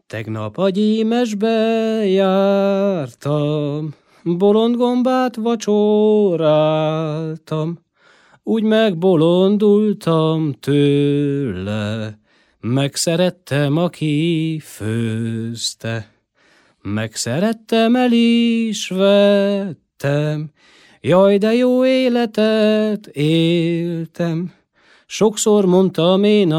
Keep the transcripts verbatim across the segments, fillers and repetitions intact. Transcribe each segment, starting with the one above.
Tegnap a gyímesbe jártam, bolondgombát vacsoráltam, úgy megbolondultam tőle, megszerettem, aki főzte. Megszerettem, el is vettem, jaj, de jó életet éltem. Sokszor mondtam én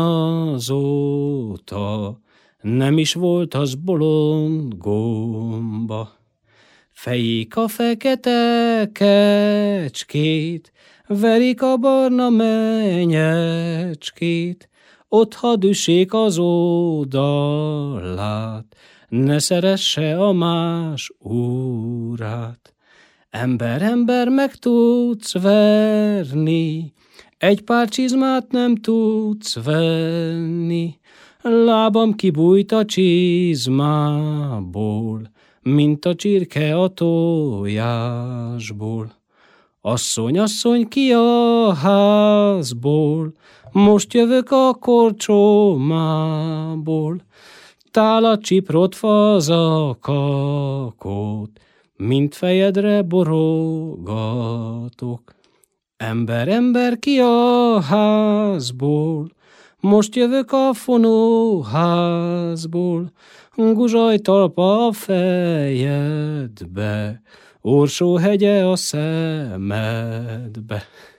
azóta, nem is volt az bolond gomba. Fejék a fekete kecskét, verik a barna menyecskét, ott hadd üssék az oldalát, ne szeresse a más úrát. Ember, ember, meg tudsz verni, egy pár csizmát nem tudsz venni, lábam kibújt a csizmából, mint a csirke a tojásból. Asszony, asszony, ki a házból, most jövök a korcsomából, tálat, csiprot, fazakakot, mint fejedre borogatok. Ember, ember, ki a házból, most jövök a fonóházból, guzsaj talpa a fejedbe, orsóhegye a szemedbe.